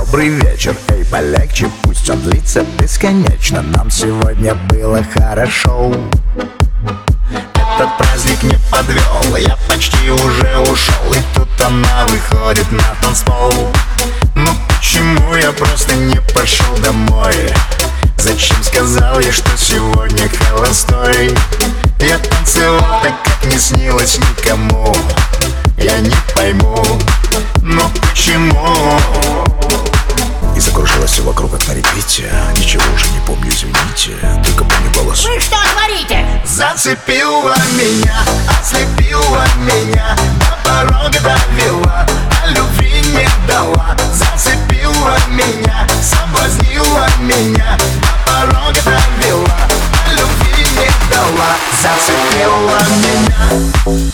Добрый вечер, эй, полегче, пусть он длится бесконечно. Нам сегодня было хорошо. Этот праздник не подвел, я почти уже ушел. И тут она выходит на танцпол. Ну почему я просто не пошел домой? Зачем сказал я, что сегодня холостой? Я танцевал так, как не снилось никому. Я не пойму, но почему? И закружилась все вокруг, как на репите. Ничего уже не помню, извините, только помню голос. Вы что творите? Зацепила меня, ослепила меня, до порога довела, а любви не дала. Зацепила меня, соблазнила меня, до порога довела, а любви не дала. Зацепила меня.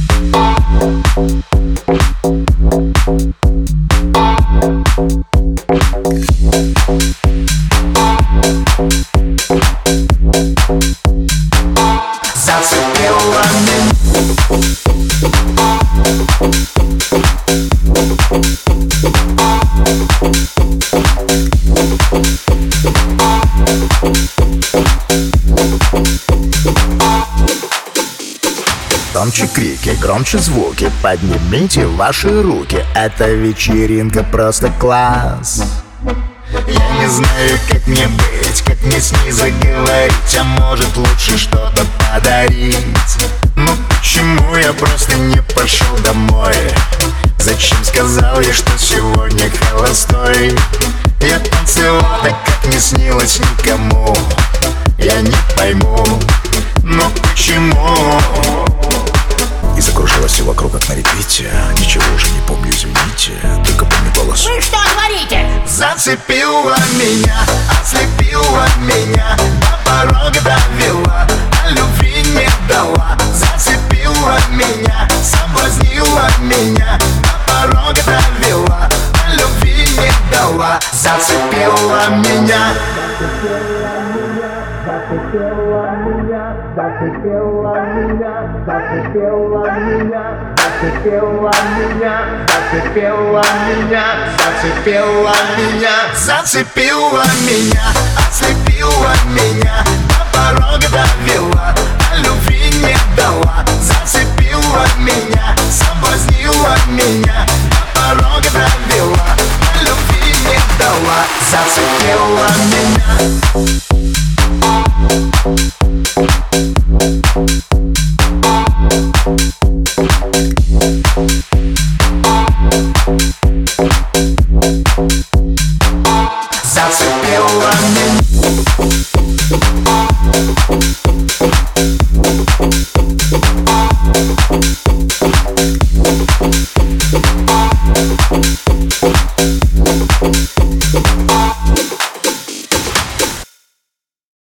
Зацепила меня. Громче крики, громче звуки, поднимите ваши руки. Эта вечеринка просто класс. Я не знаю, как мне быть, как мне с ней заговорить, а может лучше что-то подарить. Ну почему я просто не пошел домой? Зачем сказал я, что сегодня холостой? Я танцевал так, как не снилось никому. Я не пойму, но почему? И закружилась все вокруг, как на репите. Ничего уже не помню, извините, только помню голос. Вы что творите? Зацепила меня, ослепила меня, до порога довела, а любви не дала. Зацепила меня, соблазнила меня, до порога довела, а любви не дала. Зацепила меня. Зацепила меня, зацепила меня, зацепила меня, зацепила меня, зацепила меня, зацепила меня, зацепила меня, ослепила меня, до порога довела, а любви не дала. Зацепила меня, соблазнила меня, до порога довела, а любви не дала. Зацепила меня.